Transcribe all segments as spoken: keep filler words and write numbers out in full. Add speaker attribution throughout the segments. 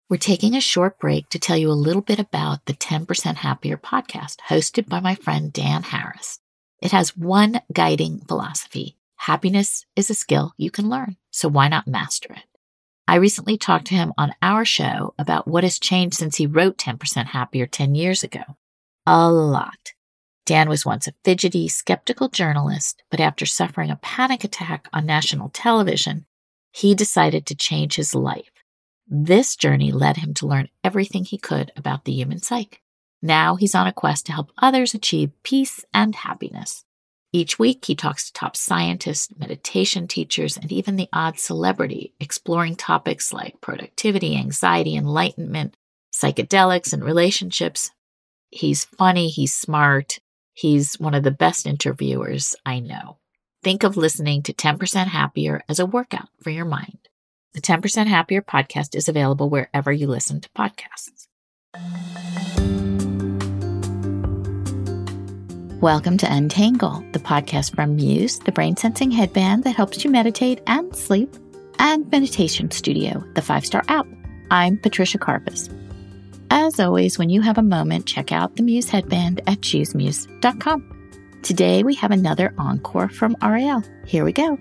Speaker 1: We're taking a short break to tell you a little bit about the ten percent Happier podcast hosted by my friend Dan Harris. It has one guiding philosophy. Happiness is a skill you can learn, so why not master it? I recently talked to him on our show about what has changed since he wrote ten percent Happier ten years ago. A lot. Dan was once a fidgety, skeptical journalist, but after suffering a panic attack on national television, he decided to change his life. This journey led him to learn everything he could about the human psyche. Now he's on a quest to help others achieve peace and happiness. Each week, he talks to top scientists, meditation teachers, and even the odd celebrity, exploring topics like productivity, anxiety, enlightenment, psychedelics, and relationships. He's funny, he's smart, he's one of the best interviewers I know. Think of listening to ten percent Happier as a workout for your mind. The ten percent Happier podcast is available wherever you listen to podcasts. Welcome to Untangle, the podcast from Muse, the brain-sensing headband that helps you meditate and sleep, and Meditation Studio, the five-star app. I'm Patricia Karpus. As always, when you have a moment, check out the Muse headband at choose muse dot com. Today, we have another encore from Ariel. Here we go.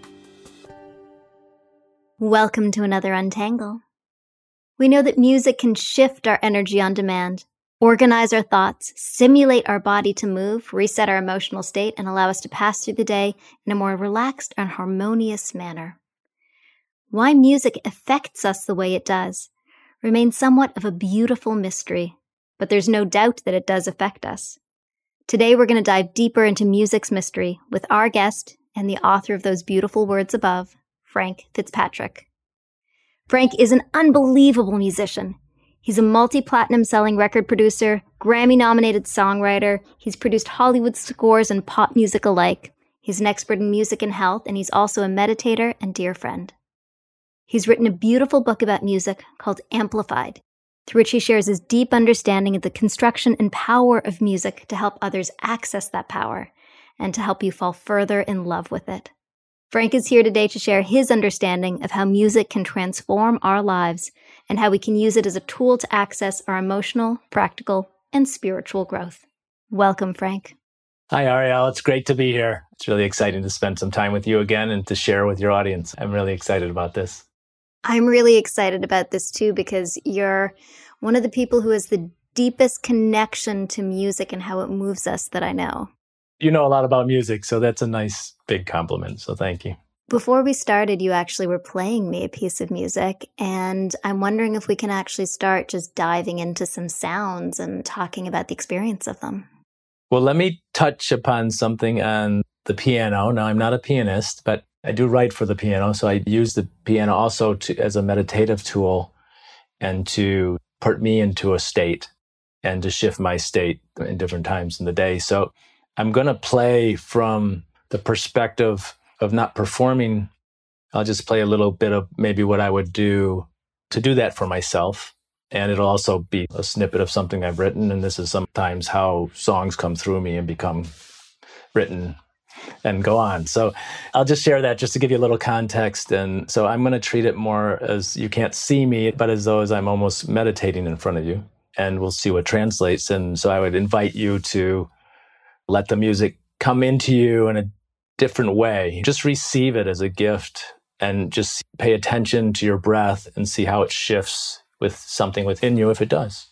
Speaker 2: Welcome to another Untangle. We know that music can shift our energy on demand, organize our thoughts, simulate our body to move, reset our emotional state, and allow us to pass through the day in a more relaxed and harmonious manner. Why music affects us the way it does remains somewhat of a beautiful mystery, but there's no doubt that it does affect us. Today we're going to dive deeper into music's mystery with our guest and the author of those beautiful words above, Frank Fitzpatrick. Frank is an unbelievable musician. He's a multi-platinum selling record producer, Grammy-nominated songwriter. He's produced Hollywood scores and pop music alike. He's an expert in music and health, and he's also a meditator and dear friend. He's written a beautiful book about music called Amplified, through which he shares his deep understanding of the construction and power of music to help others access that power and to help you fall further in love with it. Frank is here today to share his understanding of how music can transform our lives and how we can use it as a tool to access our emotional, practical, and spiritual growth. Welcome, Frank.
Speaker 3: Hi, Ariel. It's great to be here. It's really exciting to spend some time with you again and to share with your audience. I'm really excited about this.
Speaker 2: I'm really excited about this too, because you're one of the people who has the deepest connection to music and how it moves us that I know.
Speaker 3: You know a lot about music, so that's a nice big compliment. So thank you.
Speaker 2: Before we started, you actually were playing me a piece of music, and I'm wondering if we can actually start just diving into some sounds and talking about the experience of them.
Speaker 3: Well, let me touch upon something on the piano. Now, I'm not a pianist, but I do write for the piano, so I use the piano also to, as a meditative tool and to put me into a state and to shift my state in different times in the day. So I'm going to play from the perspective of not performing. I'll just play a little bit of maybe what I would do to do that for myself. And it'll also be a snippet of something I've written. And this is sometimes how songs come through me and become written and go on. So I'll just share that just to give you a little context. And so I'm going to treat it more as you can't see me, but as though as I'm almost meditating in front of you. And we'll see what translates. And so I would invite you to let the music come into you in a different way. Just receive it as a gift and just pay attention to your breath and see how it shifts with something within you if it does.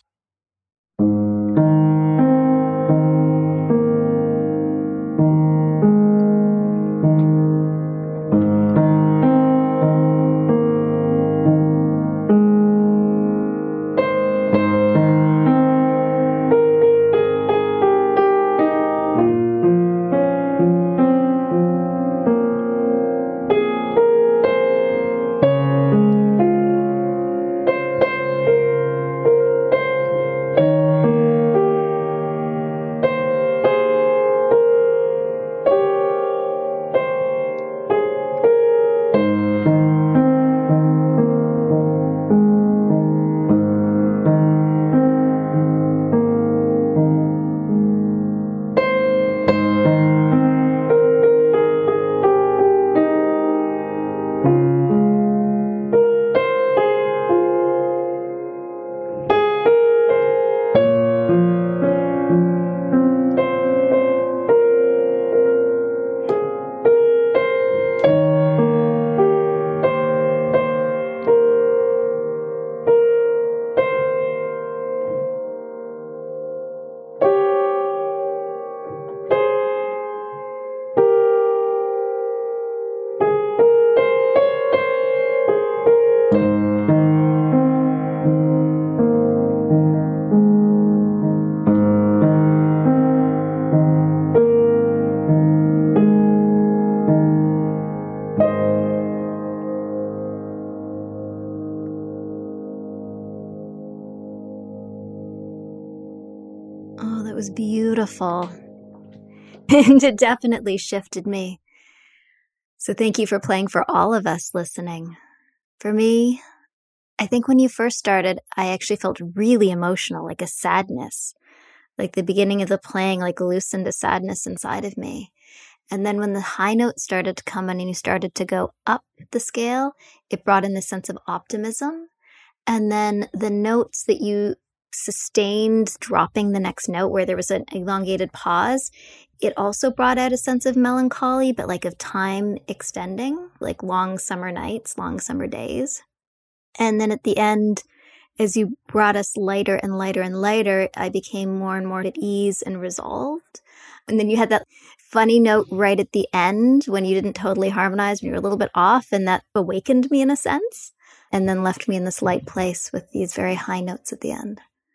Speaker 2: Oh, that was beautiful. And it definitely shifted me. So thank you for playing for all of us listening. For me, I think when you first started, I actually felt really emotional, like a sadness. Like the beginning of the playing, like loosened a sadness inside of me. And then when the high notes started to come in and you started to go up the scale, it brought in this sense of optimism. And then the notes that you sustained dropping the next note where there was an elongated pause, it also brought out a sense of melancholy, but like of time extending, like long summer nights, long summer days. And then at the end, as you brought us lighter and lighter and lighter, I became more and more at ease and resolved. And then you had that funny note right at the end when you didn't totally harmonize, when you were a little bit off, and that awakened me in a sense, and then left me in this light place with these very high notes at the end.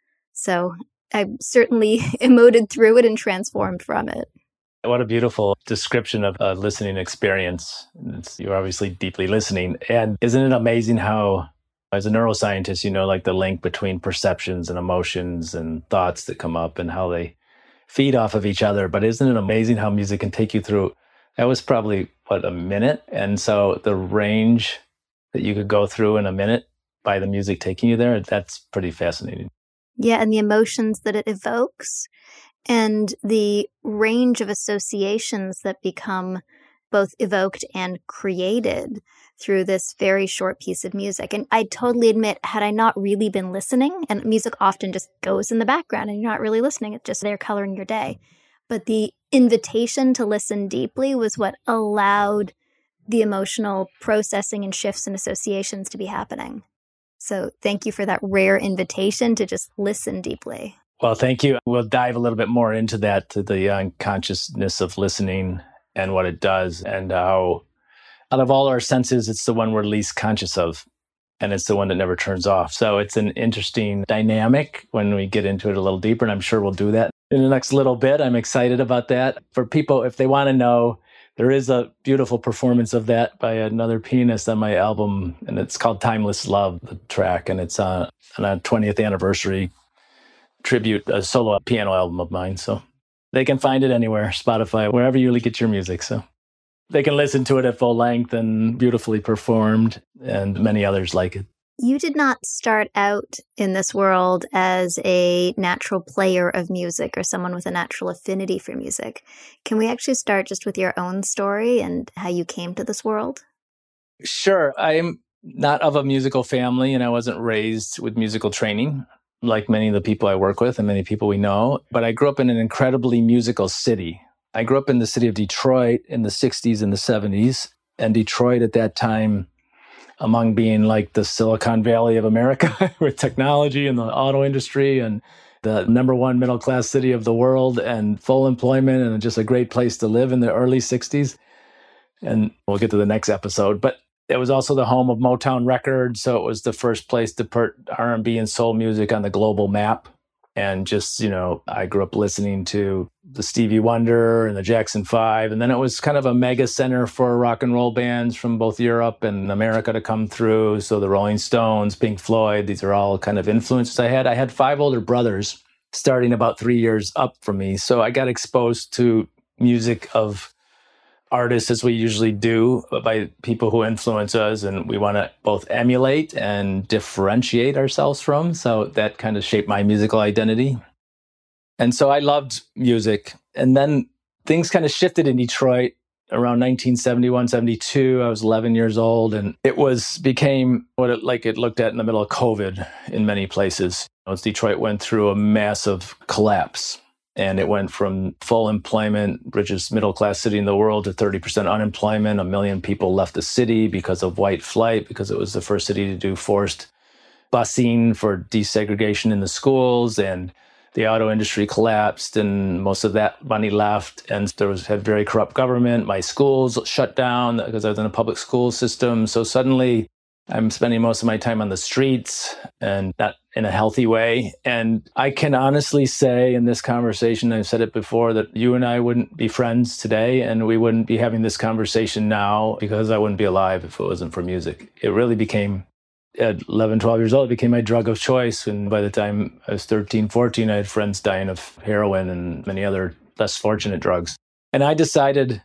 Speaker 2: So I certainly emoted through it and transformed from it.
Speaker 3: What a beautiful description of a listening experience. It's, you're obviously deeply listening. And isn't it amazing how, as a neuroscientist, you know, like the link between perceptions and emotions and thoughts that come up and how they feed off of each other. But isn't it amazing how music can take you through? That was probably, what, a minute? And so the range that you could go through in a minute by the music taking you there, that's pretty fascinating.
Speaker 2: Yeah, and the emotions that it evokes and the range of associations that become both evoked and created through this very short piece of music. And I totally admit, had I not really been listening, and music often just goes in the background and you're not really listening, it's just there coloring your day. But the invitation to listen deeply was what allowed the emotional processing and shifts and associations to be happening. So thank you for that rare invitation to just listen deeply.
Speaker 3: Well, thank you. We'll dive a little bit more into that, to the unconsciousness of listening and what it does, and how out of all our senses, it's the one we're least conscious of, and it's the one that never turns off. So it's an interesting dynamic when we get into it a little deeper, and I'm sure we'll do that in the next little bit. I'm excited about that. For people, if they want to know, there is a beautiful performance of that by another pianist on my album, and it's called Timeless Love, the track, and it's uh, on a twentieth anniversary tribute, a solo piano album of mine. So they can find it anywhere, Spotify, wherever you get your music. So they can listen to it at full length and beautifully performed, and many others like it.
Speaker 2: You did not start out in this world as a natural player of music or someone with a natural affinity for music. Can we actually start just with your own story and how you came to this world?
Speaker 3: Sure. I'm not of a musical family, and I wasn't raised with musical training like many of the people I work with and many people we know. But I grew up in an incredibly musical city. I grew up in the city of Detroit in the sixties and the seventies. And Detroit at that time, among being like the Silicon Valley of America with technology and the auto industry and the number one middle class city of the world and full employment and just a great place to live in the early sixties. And we'll get to the next episode. But it was also the home of Motown Records. So it was the first place to put R and B and soul music on the global map. And just, you know, I grew up listening to the Stevie Wonder and the Jackson Five. And then it was kind of a mega center for rock and roll bands from both Europe and America to come through. So the Rolling Stones, Pink Floyd, these are all kind of influences I had. I had five older brothers starting about three years up from me. So I got exposed to music of artists, as we usually do, by people who influence us and we want to both emulate and differentiate ourselves from. So that kind of shaped my musical identity. And so I loved music. And then things kind of shifted in Detroit around nineteen seventy-one, seventy-two. I was eleven years old, and it was became what it like it looked at in the middle of COVID in many places. As Detroit went through a massive collapse. And it went from full employment, richest middle-class city in the world, to thirty percent unemployment. A million people left the city because of white flight, because it was the first city to do forced busing for desegregation in the schools. And the auto industry collapsed, and most of that money left. And there was had very corrupt government. My schools shut down because I was in a public school system. So suddenly I'm spending most of my time on the streets, and not in a healthy way. And I can honestly say in this conversation, I've said it before, that you and I wouldn't be friends today, and we wouldn't be having this conversation now, because I wouldn't be alive if it wasn't for music. It really became at eleven, twelve years old, it became my drug of choice. And by the time I was thirteen, fourteen, I had friends dying of heroin and many other less fortunate drugs. And I decided,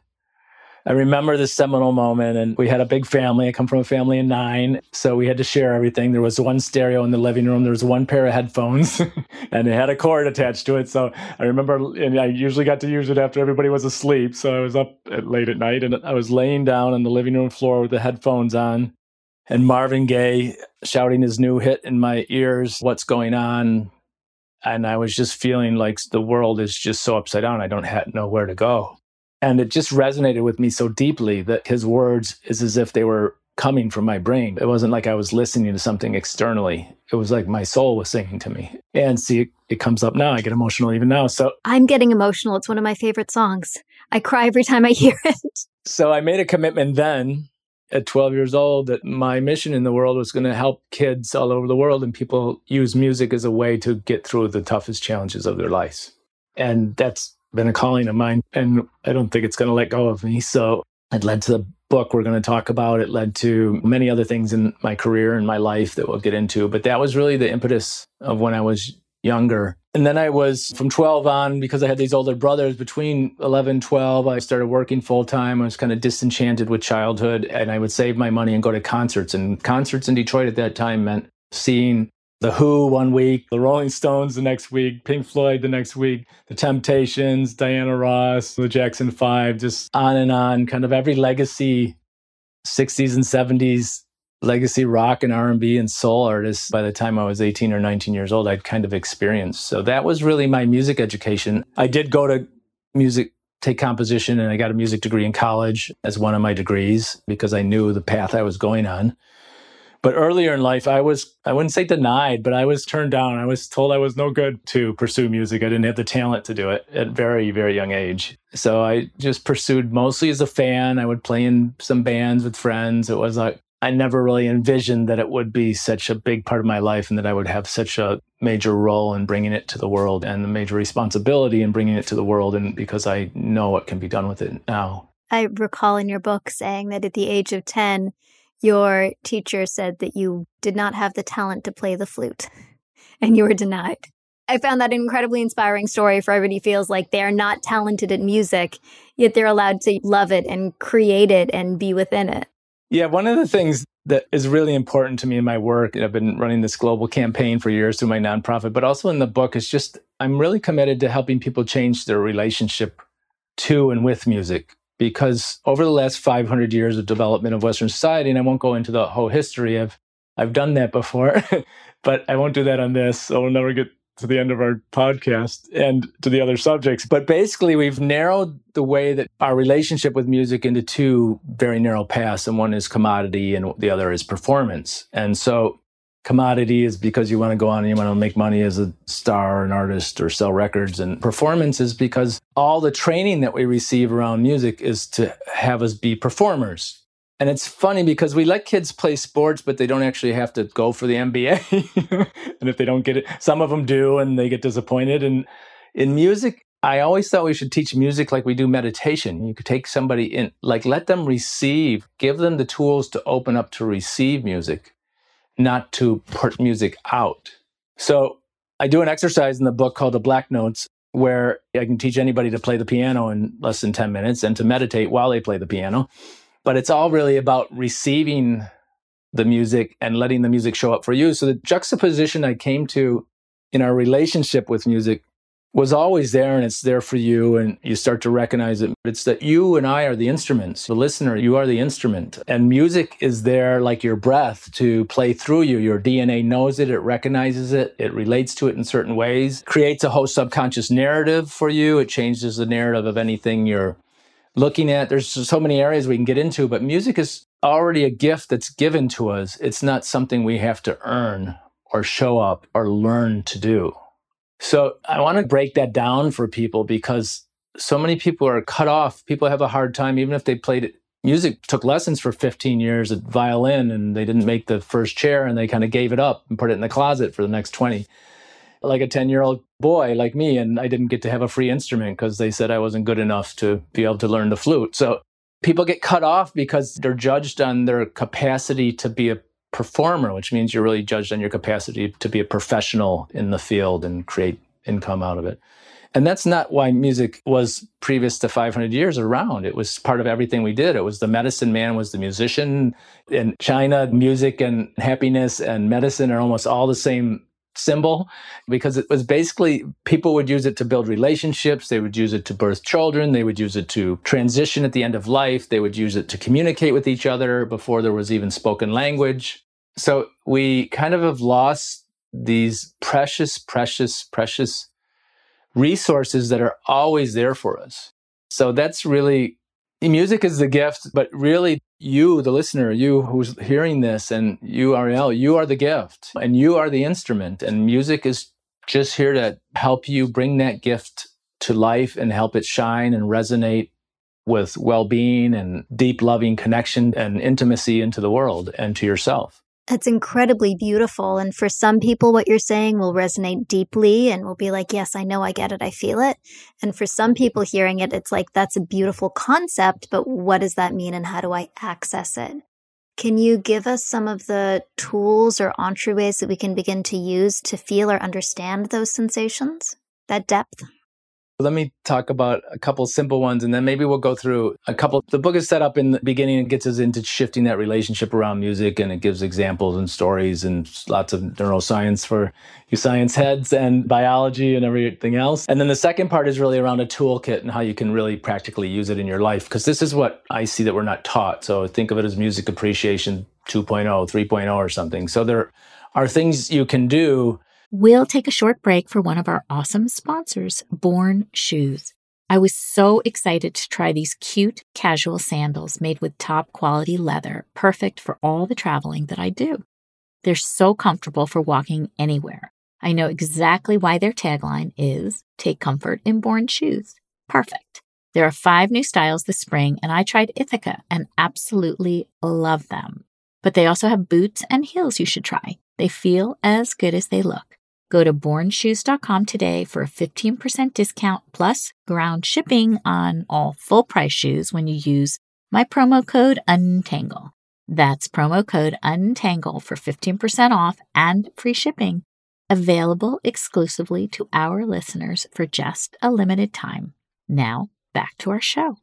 Speaker 3: I remember this seminal moment, and we had a big family. I come from a family of nine, so we had to share everything. There was one stereo in the living room. There was one pair of headphones, and it had a cord attached to it. So I remember, and I usually got to use it after everybody was asleep. So I was up at, late at night, and I was laying down on the living room floor with the headphones on, and Marvin Gaye shouting his new hit in my ears, "What's Going On?" And I was just feeling like the world is just so upside down. I don't have, know where to go. And it just resonated with me so deeply that his words is as if they were coming from my brain. It wasn't like I was listening to something externally. It was like my soul was singing to me. And see, it, it comes up now. I get emotional even now. So
Speaker 2: I'm getting emotional. It's one of my favorite songs. I cry every time I hear it.
Speaker 3: So I made a commitment then at twelve years old that my mission in the world was going to help kids all over the world, and people use music as a way to get through the toughest challenges of their lives. And that's been a calling of mine, and I don't think it's going to let go of me. So it led to the book we're going to talk about. It led to many other things in my career and my life that we'll get into. But that was really the impetus of when I was younger. And then I was from twelve on, because I had these older brothers, between eleven, twelve, I started working full time. I was kind of disenchanted with childhood, and I would save my money and go to concerts. And concerts in Detroit at that time meant seeing The Who one week, the Rolling Stones the next week, Pink Floyd the next week, the Temptations, Diana Ross, the Jackson Five, just on and on, kind of every legacy sixties and seventies legacy rock and R and B and soul artists. By the time I was eighteen or nineteen years old, I'd kind of experienced. So that was really my music education. I did go to music, take composition, and I got a music degree in college as one of my degrees because I knew the path I was going on. But earlier in life, I was, I wouldn't say denied, but I was turned down. I was told I was no good to pursue music. I didn't have the talent to do it at a very, very young age. So I just pursued mostly as a fan. I would play in some bands with friends. It was like, I never really envisioned that it would be such a big part of my life and that I would have such a major role in bringing it to the world and a major responsibility in bringing it to the world. And because I know what can be done with it now.
Speaker 2: I recall in your book saying that at the age of ten, your teacher said that you did not have the talent to play the flute, and you were denied. I found that an incredibly inspiring story for everybody who feels like they're not talented at music, yet they're allowed to love it and create it and be within it.
Speaker 3: Yeah, one of the things that is really important to me in my work, and I've been running this global campaign for years through my nonprofit, but also in the book, is just I'm really committed to helping people change their relationship to and with music. Because over the last five hundred years of development of Western society, and I won't go into the whole history, I've, I've done that before, but I won't do that on this, so we'll never get to the end of our podcast and to the other subjects. But basically, we've narrowed the way that our relationship with music into two very narrow paths, and one is commodity and the other is performance. And so commodity is because you want to go on and you want to make money as a star or an artist or sell records. And performance is because all the training that we receive around music is to have us be performers. And it's funny because we let kids play sports, but they don't actually have to go for the M B A. And if they don't get it, some of them do, and they get disappointed. And in music, I always thought we should teach music like we do meditation. You could take somebody in, like let them receive, give them the tools to open up to receive music, not to put music out. So I do an exercise in the book called the Black Notes, where I can teach anybody to play the piano in less than ten minutes and to meditate while they play the piano. But it's all really about receiving the music and letting the music show up for you. So the juxtaposition I came to in our relationship with music was always there, and it's there for you, and you start to recognize it. It's that you and I are the instruments. The listener, you are the instrument. And music is there like your breath to play through you. Your D N A knows it, it recognizes it, it relates to it in certain ways, creates a whole subconscious narrative for you. It changes the narrative of anything you're looking at. There's so many areas we can get into, but music is already a gift that's given to us. It's not something we have to earn or show up or learn to do. So I want to break that down for people because so many people are cut off. People have a hard time, even if they played music, took lessons for fifteen years at violin, and they didn't make the first chair, and they kind of gave it up and put it in the closet for the next twenty. Like a ten-year-old boy like me, and I didn't get to have a free instrument because they said I wasn't good enough to be able to learn the flute. So people get cut off because they're judged on their capacity to be a performer, which means you're really judged on your capacity to be a professional in the field and create income out of it. And that's not why music was previous to five hundred years around. It was part of everything we did. It was the medicine man was the musician. In China, music and happiness and medicine are almost all the same symbol, because it was basically, people would use it to build relationships. They would use it to birth children. They would use it to transition at the end of life. They would use it to communicate with each other before there was even spoken language. So we kind of have lost these precious, precious, precious resources that are always there for us. So that's really, music is the gift, but really you, the listener, you who's hearing this, and you, Ariel, you are the gift and you are the instrument. And music is just here to help you bring that gift to life and help it shine and resonate with well-being and deep loving connection and intimacy into the world and to yourself.
Speaker 2: It's incredibly beautiful. And for some people, what you're saying will resonate deeply and will be like, yes, I know, I get it, I feel it. And for some people hearing it, it's like, that's a beautiful concept, but what does that mean and how do I access it? Can you give us some of the tools or entryways that we can begin to use to feel or understand those sensations, that depth?
Speaker 3: Let me talk about a couple simple ones, and then maybe we'll go through a couple. The book is set up in the beginning and gets us into shifting that relationship around music, and it gives examples and stories and lots of neuroscience for you science heads and biology and everything else. And then the second part is really around a toolkit and how you can really practically use it in your life, because this is what I see that we're not taught. So think of it as music appreciation two point oh, three point oh or something. So there are things you can do.
Speaker 1: We'll take a short break for one of our awesome sponsors, Born Shoes. I was so excited to try these cute casual sandals made with top quality leather, perfect for all the traveling that I do. They're so comfortable for walking anywhere. I know exactly why their tagline is, take comfort in Born Shoes. Perfect. There are five new styles this spring, and I tried Ithaca and absolutely love them. But they also have boots and heels you should try. They feel as good as they look. Go to born shoes dot com today for a fifteen percent discount plus ground shipping on all full price shoes when you use my promo code UNTANGLE. That's promo code UNTANGLE for fifteen percent off and free shipping. Available exclusively to our listeners for just a limited time. Now, back to our show.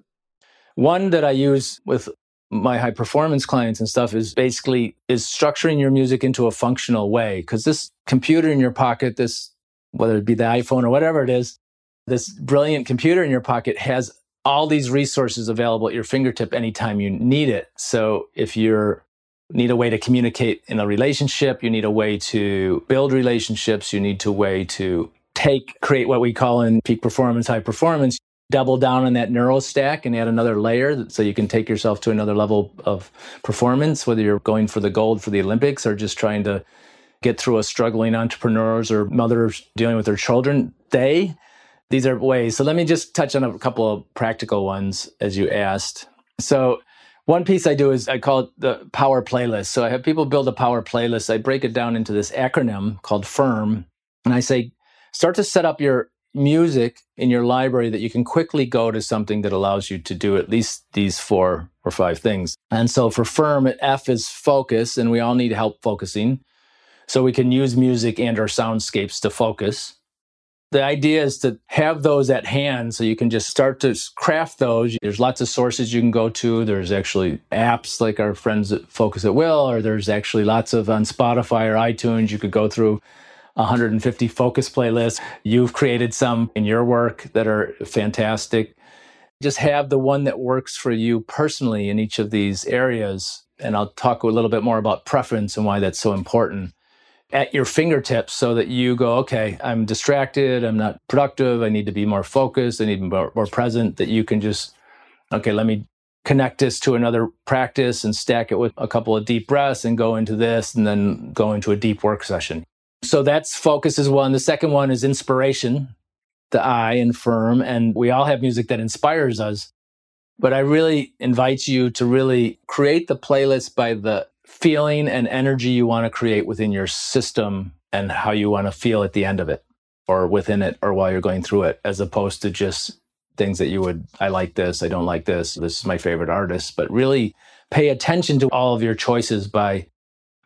Speaker 3: One that I use with my high performance clients and stuff is basically is structuring your music into a functional way. Because this computer in your pocket, this, whether it be the iPhone or whatever it is, this brilliant computer in your pocket has all these resources available at your fingertip anytime you need it. So if you need a way to communicate in a relationship, you need a way to build relationships, you need a way to take, create what we call in peak performance, high performance, double down on that neuro stack and add another layer so you can take yourself to another level of performance, whether you're going for the gold for the Olympics or just trying to get through a struggling entrepreneurs or mothers dealing with their children day. These are ways. So let me just touch on a couple of practical ones as you asked. So one piece I do is I call it the power playlist. So I have people build a power playlist. I break it down into this acronym called FIRM. And I say, start to set up your music in your library that you can quickly go to something that allows you to do at least these four or five things. And so for FIRM, F is focus, and we all need help focusing. So we can use music and or soundscapes to focus. The idea is to have those at hand so you can just start to craft those. There's lots of sources you can go to. There's actually apps like our friends at Focus at Will, or there's actually lots of on Spotify or iTunes. You could go through one hundred fifty focus playlists. You've created some in your work that are fantastic. Just have the one that works for you personally in each of these areas. And I'll talk a little bit more about preference and why that's so important at your fingertips so that you go, okay, I'm distracted, I'm not productive, I need to be more focused, I need to be more, more present, that you can just, okay, let me connect this to another practice and stack it with a couple of deep breaths and go into this and then go into a deep work session. So that's focus is one. The second one is inspiration, the I in FIRM, and we all have music that inspires us. But I really invite you to really create the playlist by the feeling and energy you want to create within your system and how you want to feel at the end of it or within it or while you're going through it, as opposed to just things that you would, I like this, I don't like this, this is my favorite artist. But really pay attention to all of your choices by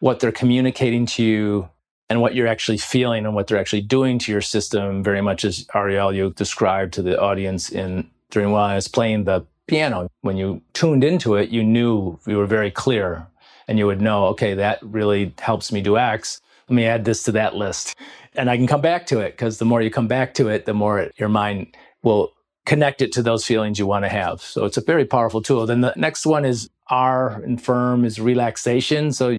Speaker 3: what they're communicating to you and what you're actually feeling and what they're actually doing to your system, very much as Ariel, you described to the audience in during while I was playing the piano. When you tuned into it, you knew, you were very clear, and you would know, okay, that really helps me do X. Let me add this to that list. And I can come back to it, because the more you come back to it, the more it, your mind will connect it to those feelings you want to have. So it's a very powerful tool. Then the next one is R in firm is relaxation. So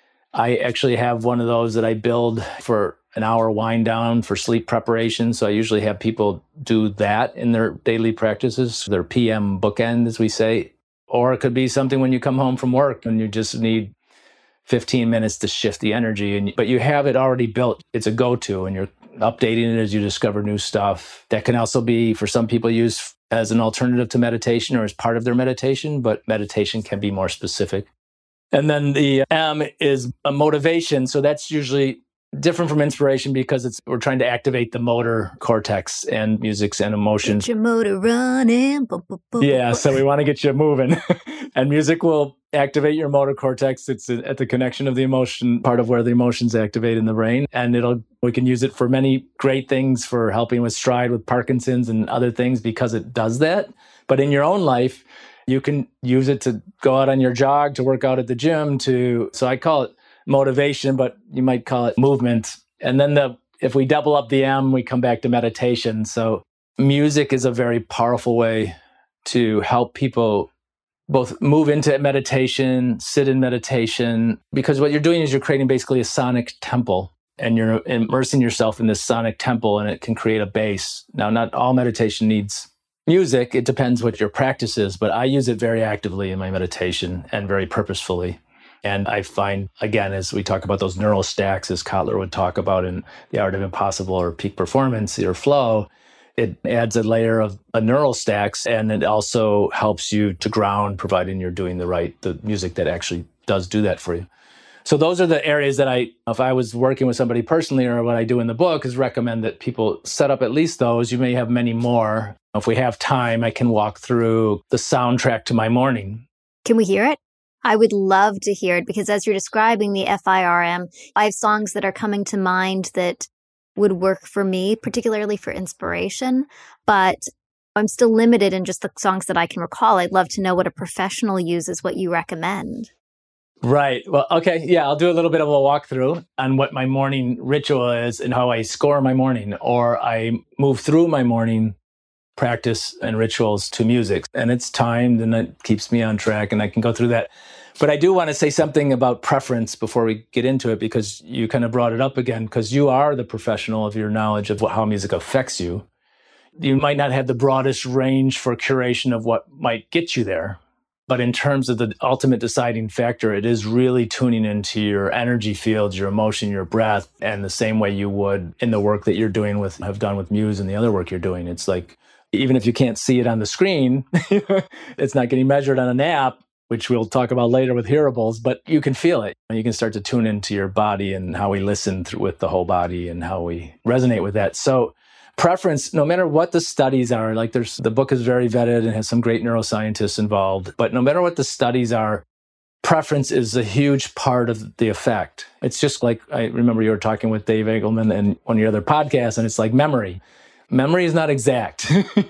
Speaker 3: I actually have one of those that I build for an hour wind down for sleep preparation. So I usually have people do that in their daily practices, their P M bookend, as we say. Or it could be something when you come home from work and you just need fifteen minutes to shift the energy. And but you have it already built. It's a go-to, and you're updating it as you discover new stuff. That can also be, for some people, used as an alternative to meditation or as part of their meditation, but meditation can be more specific. And then the M is a motivation. So that's usually different from inspiration, because it's we're trying to activate the motor cortex and musics and emotions.
Speaker 2: Get your motor running. Boom, boom, boom,
Speaker 3: yeah, so we want to get you moving. And music will activate your motor cortex. It's at the connection of the emotion, part of where the emotions activate in the brain. And it'll we can use it for many great things, for helping with stride, with Parkinson's and other things, because it does that. But in your own life, you can use it to go out on your jog, to work out at the gym, to, so I call it motivation, but you might call it movement. And then the if we double up the M, we come back to meditation. So music is a very powerful way to help people both move into meditation, sit in meditation, because what you're doing is you're creating basically a sonic temple, and you're immersing yourself in this sonic temple, and it can create a base. Now, not all meditation needs music. It depends what your practice is, but I use it very actively in my meditation and very purposefully. And I find, again, as we talk about those neural stacks, as Kotler would talk about in The Art of Impossible or Peak Performance or Flow, it adds a layer of a neural stacks, and it also helps you to ground, providing you're doing the right, the music that actually does do that for you. So those are the areas that I, if I was working with somebody personally, or what I do in the book is recommend that people set up at least those. You may have many more. If we have time, I can walk through the soundtrack to my morning.
Speaker 2: Can we hear it? I would love to hear it, because as you're describing the F I R M, I have songs that are coming to mind that would work for me, particularly for inspiration, but I'm still limited in just the songs that I can recall. I'd love to know what a professional uses, what you recommend.
Speaker 3: Right. Well, okay. Yeah, I'll do a little bit of a walkthrough on what my morning ritual is and how I score my morning, or I move through my morning practice and rituals to music. And it's timed, and it keeps me on track, and I can go through that. But I do want to say something about preference before we get into it, because you kind of brought it up again, because you are the professional of your knowledge of what, how music affects you. You might not have the broadest range for curation of what might get you there. But in terms of the ultimate deciding factor, it is really tuning into your energy fields, your emotion, your breath, and the same way you would in the work that you're doing with, have done with Muse and the other work you're doing. It's like, even if you can't see it on the screen, it's not getting measured on an app, which we'll talk about later with hearables, but you can feel it. You can start to tune into your body and how we listen through with the whole body and how we resonate with that. So preference, no matter what the studies are, like there's, the book is very vetted and has some great neuroscientists involved, but no matter what the studies are, preference is a huge part of the effect. It's just like, I remember you were talking with Dave Eagleman and one of your other podcasts, and it's like memory. Memory is not exact.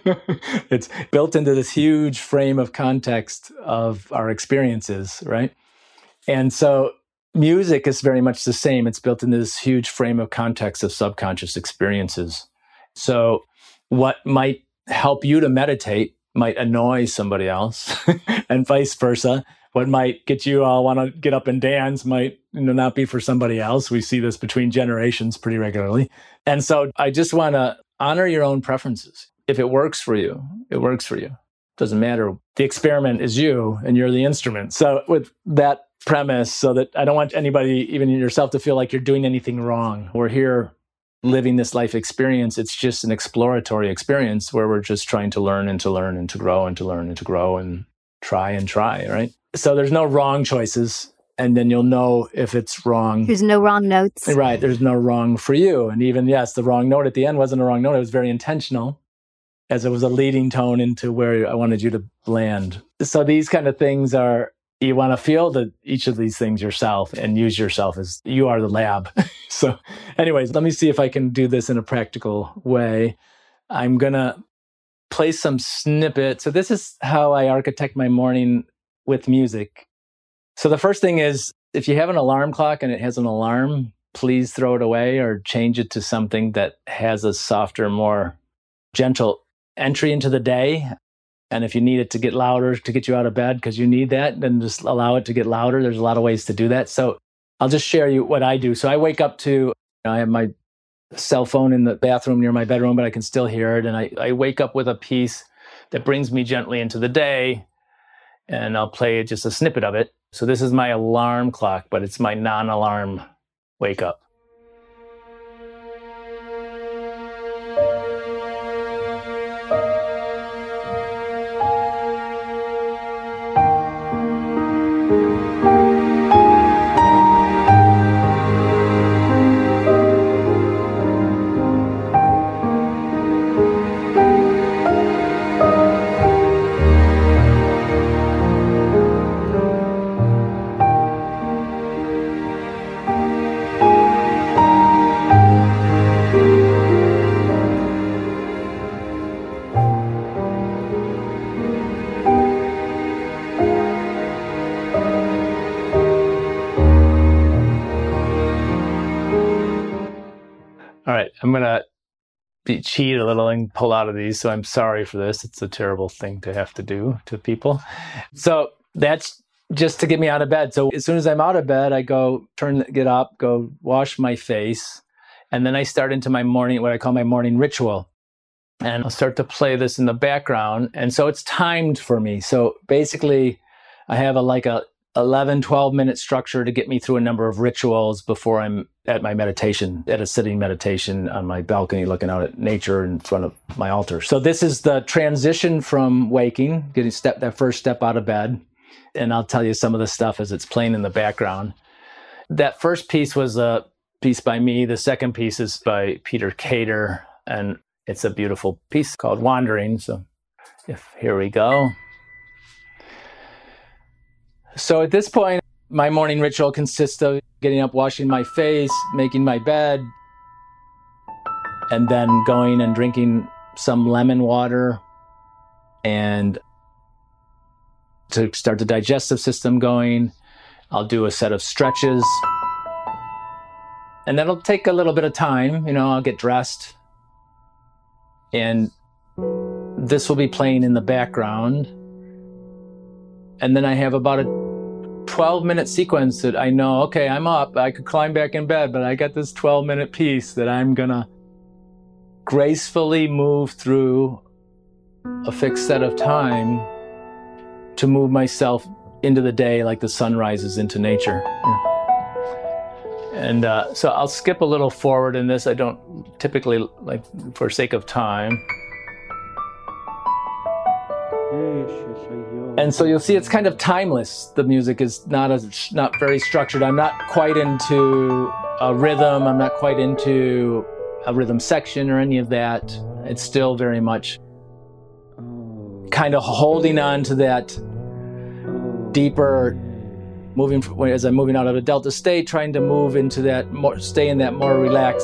Speaker 3: It's built into this huge frame of context of our experiences, right? And so music is very much the same. It's built into this huge frame of context of subconscious experiences. So what might help you to meditate might annoy somebody else and vice versa. What might get you all want to get up and dance might, you know, not be for somebody else. We see this between generations pretty regularly. And so I just want to honor your own preferences. If it works for you, it works for you. Doesn't matter. The experiment is you, and you're the instrument. So with that premise, so that I don't want anybody, even yourself, to feel like you're doing anything wrong. We're here living this life experience. It's just an exploratory experience where we're just trying to learn and to learn and to grow and to learn and to grow and try and try, right? So there's no wrong choices. And then you'll know if it's wrong.
Speaker 2: There's no wrong notes.
Speaker 3: Right. There's no wrong for you. And even, yes, the wrong note at the end wasn't a wrong note. It was very intentional, as it was a leading tone into where I wanted you to land. So these kind of things are you want to feel the, each of these things yourself and use yourself as you are the lab. So anyways, let me see if I can do this in a practical way. I'm going to play some snippets. So this is how I architect my morning with music. So the first thing is, if you have an alarm clock and it has an alarm, please throw it away or change it to something that has a softer, more gentle entry into the day. And if you need it to get louder to get you out of bed because you need that, then just allow it to get louder. There's a lot of ways to do that. So I'll just share you what I do. So I wake up to, you know, I have my cell phone in the bathroom near my bedroom, but I can still hear it. And I, I wake up with a piece that brings me gently into the day. And I'll play just a snippet of it. So this is my alarm clock, but it's my non-alarm wake up. All right, I'm going to be, cheat a little and pull out of these, so I'm sorry for this. It's a terrible thing to have to do to people. So that's just to get me out of bed. So as soon as I'm out of bed, I go turn, get up, go wash my face, and then I start into my morning, what I call my morning ritual. And I'll start to play this in the background. And so it's timed for me. So basically, I have a like a eleven, twelve minute structure to get me through a number of rituals before I'm at my meditation, at a sitting meditation on my balcony, looking out at nature in front of my altar. So this is the transition from waking, getting step that first step out of bed. And I'll tell you some of the stuff as it's playing in the background. That first piece was a piece by me. The second piece is by Peter Cater, and it's a beautiful piece called Wandering. So if here we go. So at this point, my morning ritual consists of getting up, washing my face, making my bed, and then going and drinking some lemon water and to start the digestive system going. I'll do a set of stretches. And that'll take a little bit of time. You know, I'll get dressed. And this will be playing in the background. And then I have about a twelve minute sequence that I know, okay, I'm up, I could climb back in bed, but I got this twelve minute piece that I'm gonna gracefully move through a fixed set of time to move myself into the day like the sun rises into nature. And uh, so I'll skip a little forward in this. I don't typically, like, for sake of time. And so you'll see it's kind of timeless. The music is not as not very structured. I'm not quite into a rhythm. I'm not quite into a rhythm section or any of that. It's still very much kind of holding on to that deeper, moving as I'm moving out of a delta state, trying to move into that more, stay in that more relaxed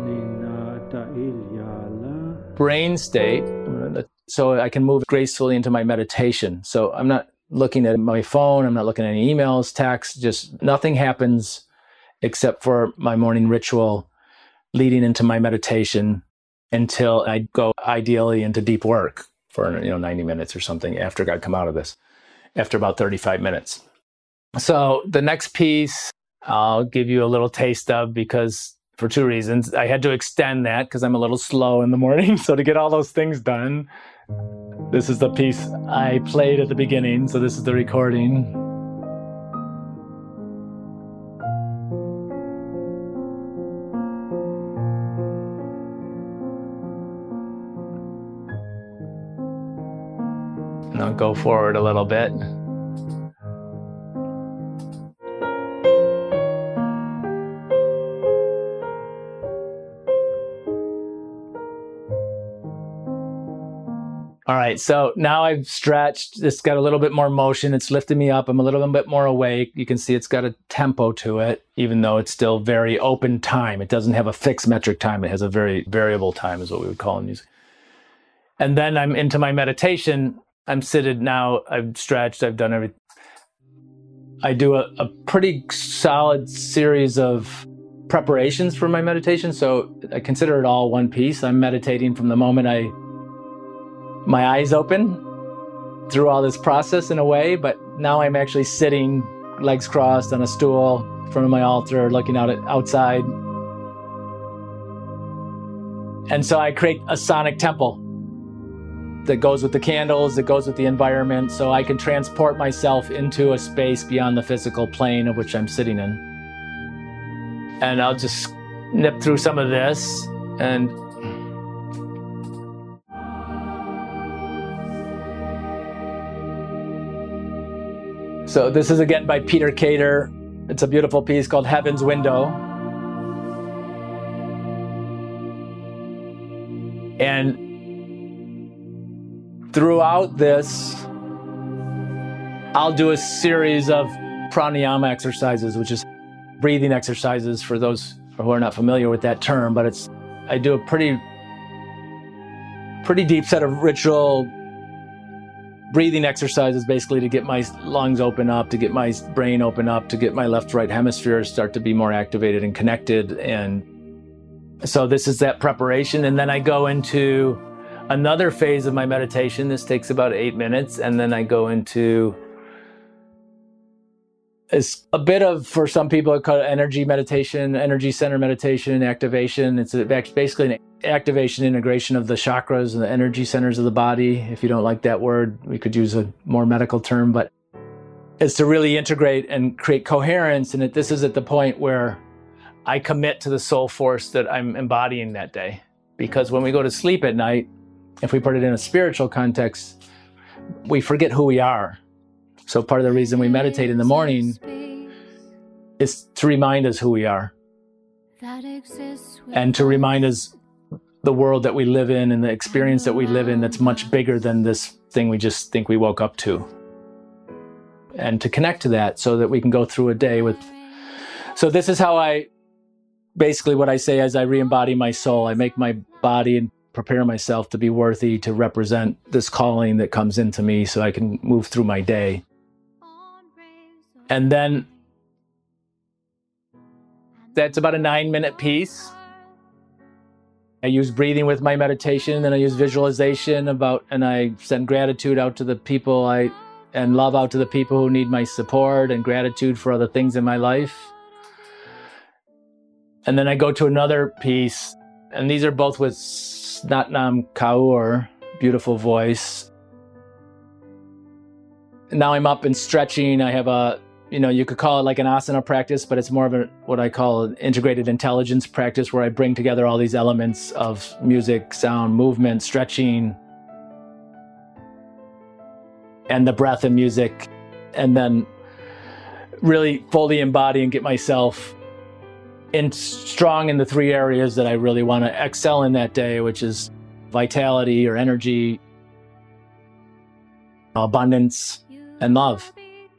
Speaker 3: brain state. So I can move gracefully into my meditation. So I'm not looking at my phone. I'm not looking at any emails, texts, just nothing happens except for my morning ritual leading into my meditation until I go ideally into deep work for, you know, ninety minutes or something after I come out of this, after about thirty-five minutes. So the next piece I'll give you a little taste of because for two reasons. I had to extend that because I'm a little slow in the morning. So to get all those things done, this is the piece I played at the beginning. So this is the recording. And I'll go forward a little bit. All right, so now I've stretched. It's got a little bit more motion. It's lifting me up. I'm a little bit more awake. You can see it's got a tempo to it, even though it's still very open time. It doesn't have a fixed metric time. It has a very variable time, is what we would call in music. And then I'm into my meditation. I'm seated now. I've stretched. I've done everything. I do a, a pretty solid series of preparations for my meditation. So I consider it all one piece. I'm meditating from the moment I my eyes open through all this process in a way, but now I'm actually sitting, legs crossed on a stool in front of my altar, looking out at outside. And so I create a sonic temple that goes with the candles, that goes with the environment, so I can transport myself into a space beyond the physical plane of which I'm sitting in. And I'll just nip through some of this. And so this is again by Peter Cater. It's a beautiful piece called Heaven's Window. And throughout this, I'll do a series of pranayama exercises, which is breathing exercises for those who are not familiar with that term, but it's I do a pretty pretty deep set of ritual breathing exercises basically to get my lungs open up, to get my brain open up, to get my left right hemispheres start to be more activated and connected. And so this is that preparation. And then I go into another phase of my meditation. This takes about eight minutes. And then I go into it's a bit of, for some people, it's called energy meditation, energy center meditation, activation. It's basically an activation integration of the chakras and the energy centers of the body. If you don't like that word, we could use a more medical term, but it's to really integrate and create coherence. And it, this is at the point where I commit to the soul force that I'm embodying that day. Because when we go to sleep at night, if we put it in a spiritual context, we forget who we are. So part of the reason we meditate in the morning is to remind us who we are and to remind us the world that we live in and the experience that we live in that's much bigger than this thing we just think we woke up to. And to connect to that so that we can go through a day with... So this is how I, basically what I say as I re-embody my soul. I make my body and prepare myself to be worthy to represent this calling that comes into me so I can move through my day. And then that's about a nine minute piece. I use breathing with my meditation, and I use visualization about, and I send gratitude out to the people I, and love out to the people who need my support, and gratitude for other things in my life. And then I go to another piece, and these are both with Satnam Kaur, beautiful voice. Now I'm up and stretching. I have a, you know, you could call it like an asana practice, but it's more of a, what I call an integrated intelligence practice, where I bring together all these elements of music, sound, movement, stretching, and the breath and music, and then really fully embody and get myself in strong in the three areas that I really want to excel in that day, which is vitality or energy, abundance, and love.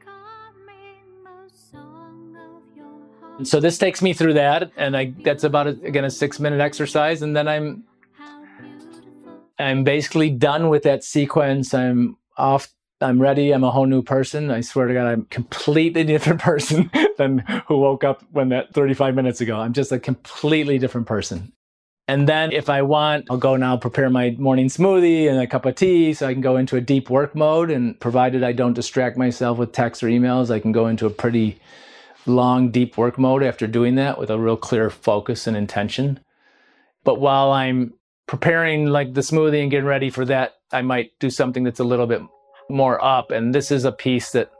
Speaker 3: And so this takes me through that, and I that's about, a, again, a six-minute exercise, and then I'm I'm basically done with that sequence. I'm off. I'm ready. I'm a whole new person. I swear to God, I'm a completely different person than who woke up when that thirty-five minutes ago. I'm just a completely different person. And then if I want, I'll go now prepare my morning smoothie and a cup of tea so I can go into a deep work mode. And provided I don't distract myself with texts or emails, I can go into a pretty long, deep work mode after doing that with a real clear focus and intention. But while I'm preparing like the smoothie and getting ready for that, I might do something that's a little bit more up. And this is a piece that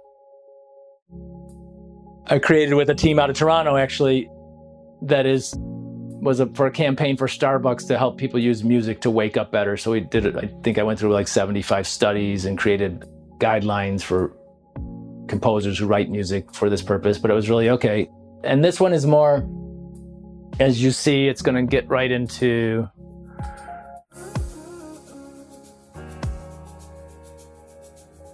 Speaker 3: I created with a team out of Toronto, actually, that is was a, for a campaign for Starbucks to help people use music to wake up better. So we did it. I think I went through like seventy-five studies and created guidelines for composers who write music for this purpose, but it was really okay. And this one is more, as you see, it's going to get right into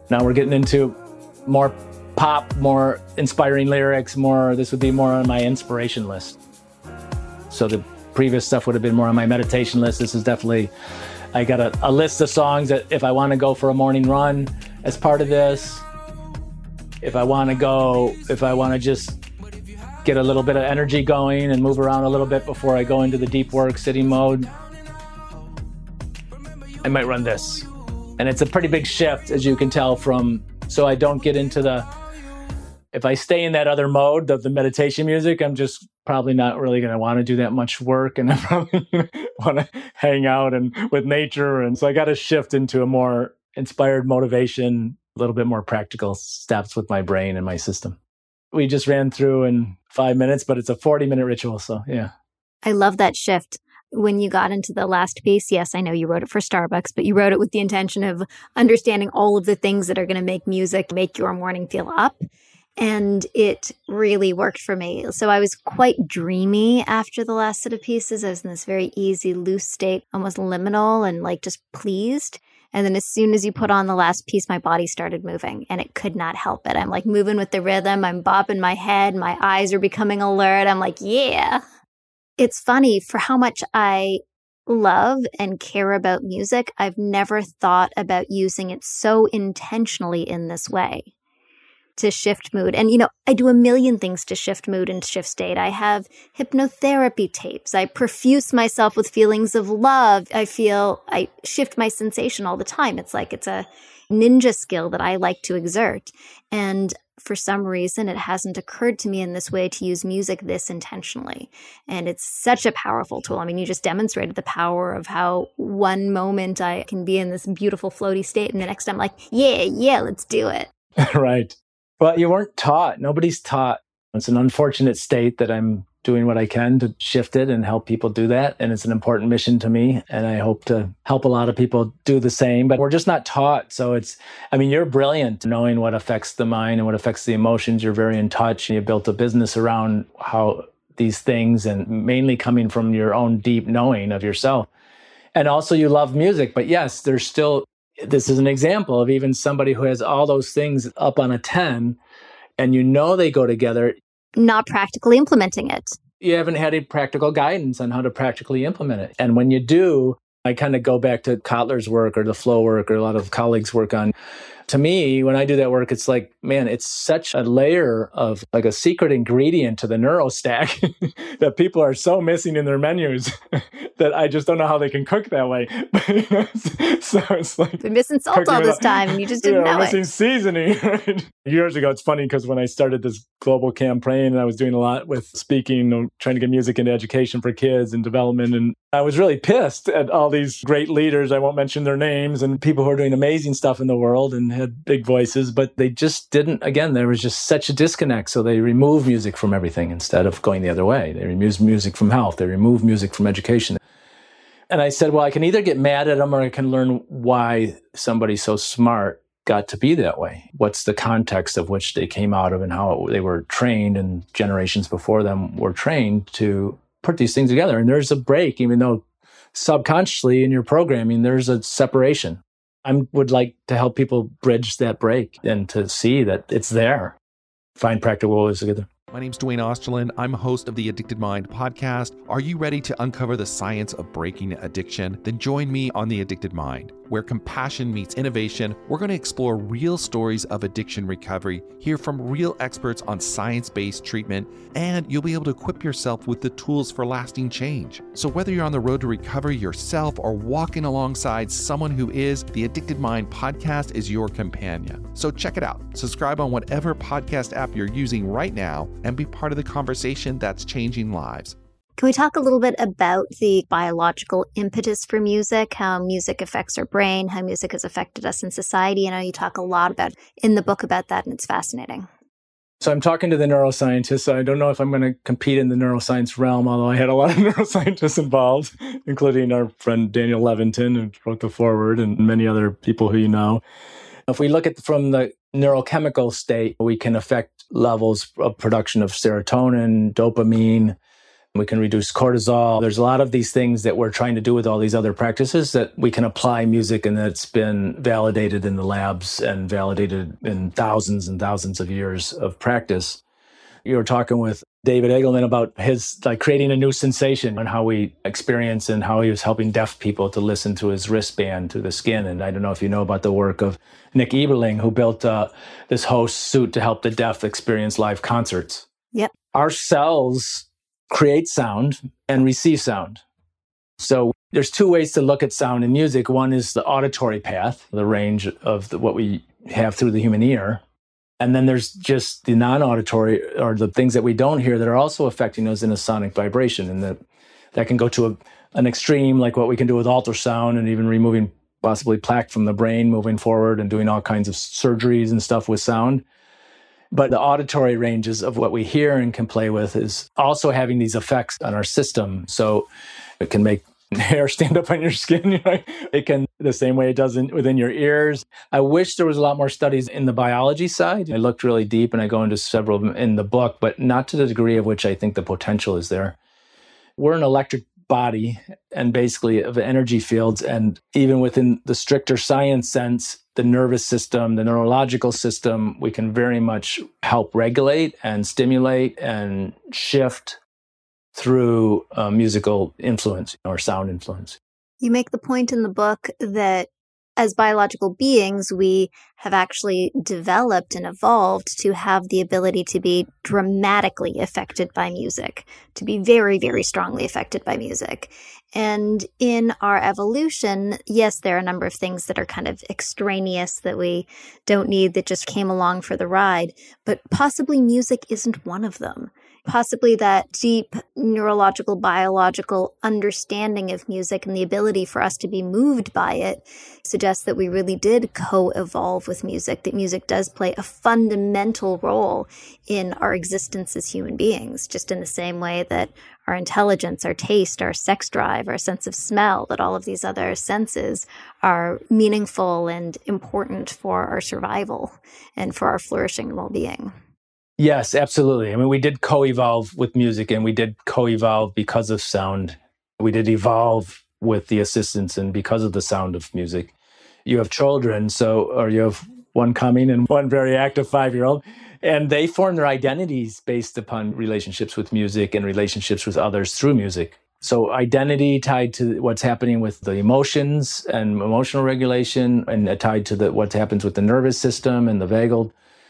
Speaker 3: Now we're getting into more pop, more inspiring lyrics, more, this would be more on my inspiration list. So the previous stuff would have been more on my meditation list. This is definitely, I got a, a list of songs that if I want to go for a morning run as part of this, if I want to go, if I want to just get a little bit of energy going and move around a little bit before I go into the deep work sitting mode, I might run this. And it's a pretty big shift, as you can tell from, so I don't get into the, if I stay in that other mode of the meditation music, I'm just probably not really going to want to do that much work. And I probably want to hang out and with nature. And so I got to shift into a more inspired motivation, a little bit more practical steps with my brain and my system. We just ran through in five minutes, but it's a forty minute ritual. So yeah.
Speaker 2: I love that shift. When you got into the last piece, yes, I know you wrote it for Starbucks, but you wrote it with the intention of understanding all of the things that are going to make music make your morning feel up. And it really worked for me. So I was quite dreamy after the last set of pieces. I was in this very easy, loose state, almost liminal and like just pleased. And then as soon as you put on the last piece, my body started moving and it could not help it. I'm like moving with the rhythm. I'm bopping my head. My eyes are becoming alert. I'm like, yeah. It's funny, for how much I love and care about music, I've never thought about using it so intentionally in this way to shift mood. And, you know, I do a million things to shift mood and shift state. I have hypnotherapy tapes. I perfuse myself with feelings of love. I feel, I shift my sensation all the time. It's like it's a ninja skill that I like to exert. And for some reason, it hasn't occurred to me in this way to use music this intentionally. And it's such a powerful tool. I mean, you just demonstrated the power of how one moment I can be in this beautiful floaty state and the next I'm like, yeah, yeah, let's do it.
Speaker 3: Right. Well, you weren't taught. Nobody's taught. It's an unfortunate state that I'm doing what I can to shift it and help people do that. And it's an important mission to me. And I hope to help a lot of people do the same, but we're just not taught. So it's, I mean, you're brilliant knowing what affects the mind and what affects the emotions. You're very in touch. You built a business around how these things, and mainly coming from your own deep knowing of yourself. And also you love music, but yes, there's still, this is an example of even somebody who has all those things up on a ten, and you know they go together.
Speaker 2: Not practically implementing it.
Speaker 3: You haven't had any practical guidance on how to practically implement it. And when you do, I kind of go back to Kotler's work or the flow work or a lot of colleagues' work on. To me, when I do that work, it's like, man, it's such a layer of like a secret ingredient to the neurostack that people are so missing in their menus that I just don't know how they can cook that way. So it's like
Speaker 2: been missing salt all this time and you just didn't
Speaker 3: you know,
Speaker 2: know
Speaker 3: missing
Speaker 2: it.
Speaker 3: Seasoning. Right? Years ago, it's funny because when I started this global campaign, and I was doing a lot with speaking, you know, trying to get music into education for kids and development, and I was really pissed at all these great leaders. I won't mention their names, and people who are doing amazing stuff in the world and had big voices, but they just didn't, again, there was just such a disconnect. So they removed music from everything instead of going the other way. They removed music from health. They removed music from education. And I said, well, I can either get mad at them or I can learn why somebody so smart got to be that way. What's the context of which they came out of and how they were trained, and generations before them were trained to put these things together. And there's a break, even though subconsciously in your programming, there's a separation. I would like to help people bridge that break and to see that it's there. Find practical ways to get there.
Speaker 4: My name's Dwayne Osterlin. I'm host of the Addicted Mind podcast. Are you ready to uncover the science of breaking addiction? Then join me on The Addicted Mind, where compassion meets innovation. We're going to explore real stories of addiction recovery, hear from real experts on science-based treatment, and you'll be able to equip yourself with the tools for lasting change. So whether you're on the road to recovery yourself or walking alongside someone who is, the Addicted Mind podcast is your companion. So check it out. Subscribe on whatever podcast app you're using right now and be part of the conversation that's changing lives.
Speaker 2: Can we talk a little bit about the biological impetus for music, how music affects our brain, how music has affected us in society? I know you talk a lot about in the book about that, and it's fascinating.
Speaker 3: So I'm talking to the neuroscientists. So I don't know if I'm going to compete in the neuroscience realm, although I had a lot of neuroscientists involved, including our friend Daniel Levitin, who wrote the foreword, and many other people who you know. If we look at from the neurochemical state, we can affect levels of production of serotonin, dopamine, We can reduce cortisol. There's a lot of these things that we're trying to do with all these other practices that we can apply music, and that's been validated in the labs and validated in thousands and thousands of years of practice. You were talking with David Eagleman about his like creating a new sensation and how we experience and how he was helping deaf people to listen to his wristband to the skin. And I don't know if you know about the work of Nick Eberling, who built uh, this host suit to help the deaf experience live concerts.
Speaker 2: Yep.
Speaker 3: Our cells create sound and receive sound. So there's two ways to look at sound in music. One is the auditory path, the range of the, what we have through the human ear. And then there's just the non-auditory, or the things that we don't hear that are also affecting us in a sonic vibration. And that, that can go to a, an extreme, like what we can do with ultrasound and even removing possibly plaque from the brain, moving forward and doing all kinds of surgeries and stuff with sound. But the auditory ranges of what we hear and can play with is also having these effects on our system. So it can make hair stand up on your skin. You know? It can, the same way it does in, within your ears. I wish there was a lot more studies in the biology side. I looked really deep, and I go into several of them in the book, but not to the degree of which I think the potential is there. We're an electric body and basically of energy fields. And even within the stricter science sense, the nervous system, the neurological system, we can very much help regulate and stimulate and shift through uh, musical influence or sound influence.
Speaker 2: You make the point in the book that as biological beings, we have actually developed and evolved to have the ability to be dramatically affected by music, to be very, very strongly affected by music. And in our evolution, yes, there are a number of things that are kind of extraneous that we don't need, that just came along for the ride, but possibly music isn't one of them. Possibly that deep neurological, biological understanding of music and the ability for us to be moved by it suggests that we really did co-evolve with music, that music does play a fundamental role in our existence as human beings, just in the same way that our intelligence, our taste, our sex drive, our sense of smell, that all of these other senses are meaningful and important for our survival and for our flourishing and well-being.
Speaker 3: Yes, absolutely. I mean, we did co-evolve with music, and we did co-evolve because of sound. We did evolve with the assistance and because of the sound of music. You have children, so, or you have one coming and one very active five-year-old, and they form their identities based upon relationships with music and relationships with others through music. So identity tied to what's happening with the emotions and emotional regulation, and tied to the, what happens with the nervous system and the vagal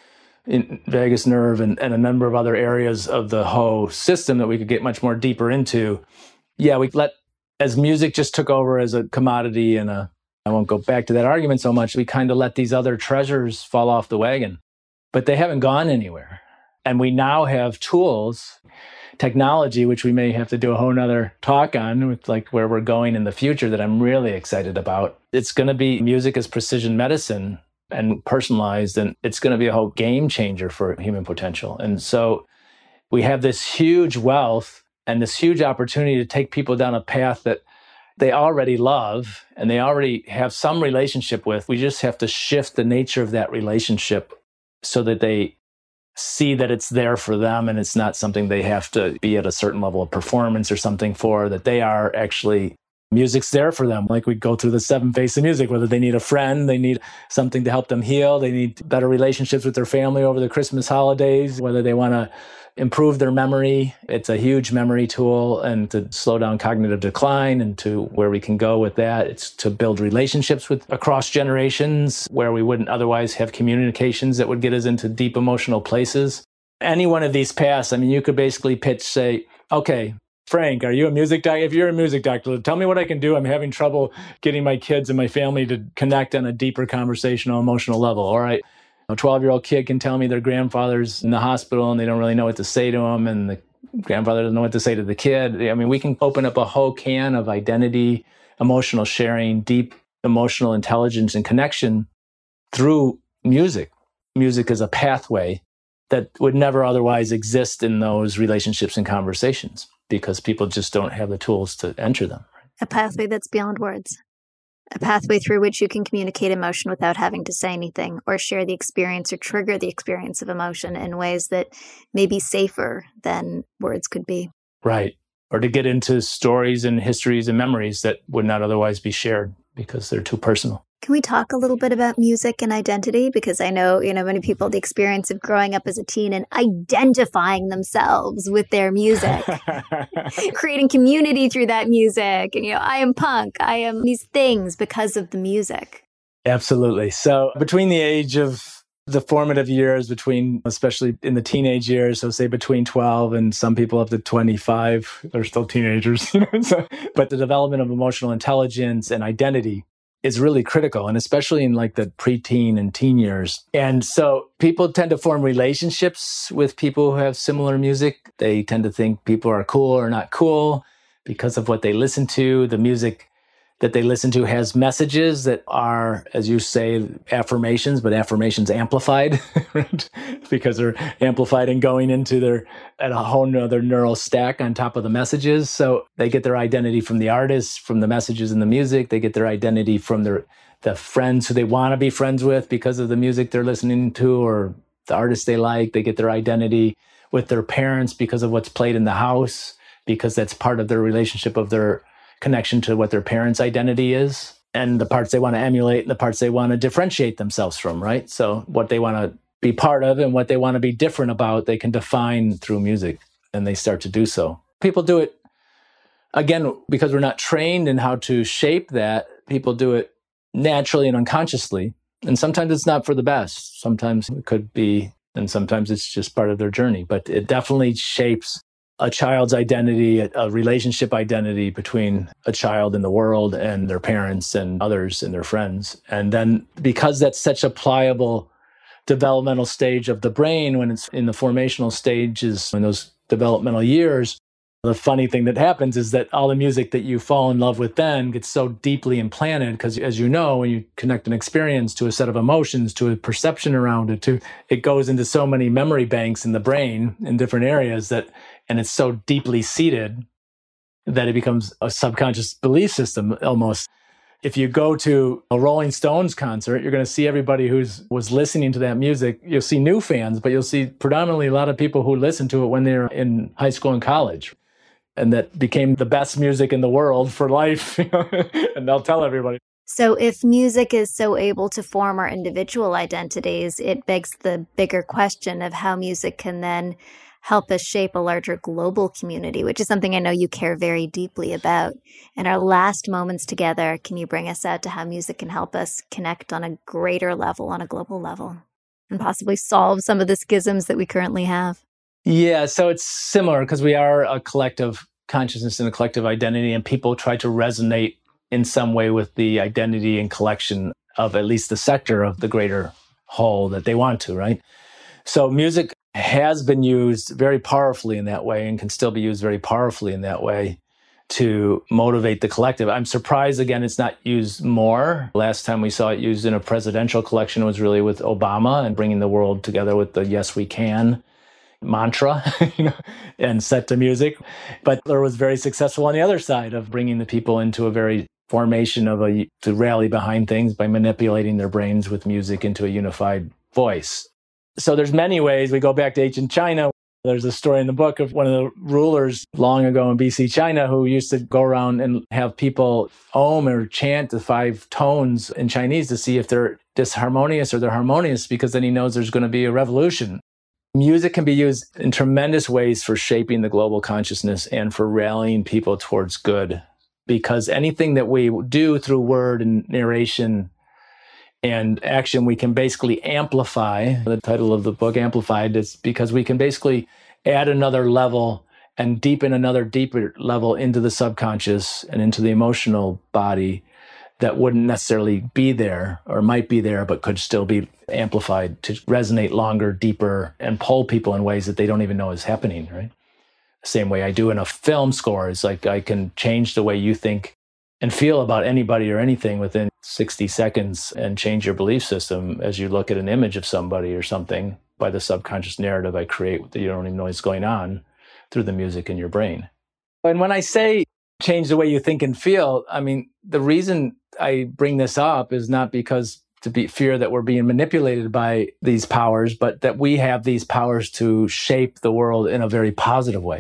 Speaker 3: in vagus nerve and, and a number of other areas of the whole system that we could get much more deeper into. Yeah, we let, as music just took over as a commodity, and a, I won't go back to that argument so much, we kind of let these other treasures fall off the wagon, but they haven't gone anywhere. And we now have tools, technology, which we may have to do a whole nother talk on, with like where we're going in the future, that I'm really excited about. It's going to be music as precision medicine and personalized, and it's going to be a whole game changer for human potential. And so we have this huge wealth and this huge opportunity to take people down a path that they already love and they already have some relationship with. We just have to shift the nature of that relationship so that they see that it's there for them and it's not something they have to be at a certain level of performance or something for, that they are actually, music's there for them. Like we go through the seven phases of music, whether they need a friend, they need something to help them heal, they need better relationships with their family over the Christmas holidays, whether they want to improve their memory. It's a huge memory tool, and to slow down cognitive decline, and to where we can go with that. It's to build relationships with across generations where we wouldn't otherwise have communications that would get us into deep emotional places. Any one of these paths, I mean, you could basically pitch, say, okay, Frank, are you a music doctor? If you're a music doctor, tell me what I can do. I'm having trouble getting my kids and my family to connect on a deeper conversational, emotional level. All right. A twelve-year-old kid can tell me their grandfather's in the hospital and they don't really know what to say to him, and the grandfather doesn't know what to say to the kid. I mean, we can open up a whole can of identity, emotional sharing, deep emotional intelligence and connection through music. Music is a pathway that would never otherwise exist in those relationships and conversations, because people just don't have the tools to enter them.
Speaker 2: A pathway that's beyond words. A pathway through which you can communicate emotion without having to say anything, or share the experience or trigger the experience of emotion in ways that may be safer than words could be.
Speaker 3: Right. or to get into stories and histories and memories that would not otherwise be shared because they're too personal.
Speaker 2: Can we talk a little bit about music and identity? Because I know, you know, many people, the experience of growing up as a teen and identifying themselves with their music, creating community through that music. And, you know, I am punk, I am these things because of the music.
Speaker 3: Absolutely. So between the age of the formative years, between, especially in the teenage years, so say between twelve and some people up to twenty-five, they're still teenagers, you know. So, but the development of emotional intelligence and identity is really critical, and especially in like the preteen and teen years. And so people tend to form relationships with people who have similar music. They tend to think people are cool or not cool because of what they listen to. The music that they listen to has messages that are, as you say, affirmations, but affirmations amplified, right? Because they're amplified and going into their, at a whole nother neural stack on top of the messages. So they get their identity from the artists, from the messages in the music. They get their identity from their the friends who they want to be friends with because of the music they're listening to or the artists they like. They get their identity with their parents because of what's played in the house, because that's part of their relationship of their connection to what their parents' identity is and the parts they want to emulate and the parts they want to differentiate themselves from, right? So what they want to be part of and what they want to be different about, they can define through music, and they start to do so. People do it, again, because we're not trained in how to shape that. People do it naturally and unconsciously, and sometimes it's not for the best. Sometimes it could be, and sometimes it's just part of their journey, but it definitely shapes a child's identity, a relationship identity between a child in the world and their parents and others and their friends. And then because that's such a pliable developmental stage of the brain, when it's in the formational stages, in those developmental years, the funny thing that happens is that all the music that you fall in love with then gets so deeply implanted because, as you know, when you connect an experience to a set of emotions, to a perception around it, to it goes into so many memory banks in the brain in different areas that, and it's so deeply seated that it becomes a subconscious belief system almost. If you go to a Rolling Stones concert, you're going to see everybody who's was listening to that music. You'll see new fans, but you'll see predominantly a lot of people who listened to it when they were in high school and college. And that became the best music in the world for life, you know? And they'll tell everybody.
Speaker 2: So if music is so able to form our individual identities, it begs the bigger question of how music can then help us shape a larger global community, which is something I know you care very deeply about. In our last moments together, can you bring us out to how music can help us connect on a greater level, on a global level, and possibly solve some of the schisms that we currently have?
Speaker 3: Yeah, so it's similar because we are a collective consciousness and a collective identity, and people try to resonate in some way with the identity and collection of at least the sector of the greater whole that they want to, right? So music has been used very powerfully in that way and can still be used very powerfully in that way to motivate the collective. I'm surprised, again, it's not used more. Last time we saw it used in a presidential collection was really with Obama and bringing the world together with the Yes, We Can mantra, you know, and set to music. But Hitler was very successful on the other side of bringing the people into a very formation of a, to rally behind things by manipulating their brains with music into a unified voice. So there's many ways. We go back to ancient China. There's a story in the book of one of the rulers long ago in B C China who used to go around and have people om or chant the five tones in Chinese to see if they're disharmonious or they're harmonious, because then he knows there's going to be a revolution. Music can be used in tremendous ways for shaping the global consciousness and for rallying people towards good, because anything that we do through word and narration and action, we can basically amplify. The title of the book, Amplified, is because we can basically add another level and deepen another deeper level into the subconscious and into the emotional body that wouldn't necessarily be there or might be there, but could still be amplified to resonate longer, deeper, and pull people in ways that they don't even know is happening, right? The same way I do in a film score. It's like I can change the way you think and feel about anybody or anything within sixty seconds and change your belief system as you look at an image of somebody or something by the subconscious narrative I create that you don't even know is going on through the music in your brain. And when I say change the way you think and feel, I mean, the reason I bring this up is not because to be fear that we're being manipulated by these powers, but that we have these powers to shape the world in a very positive way.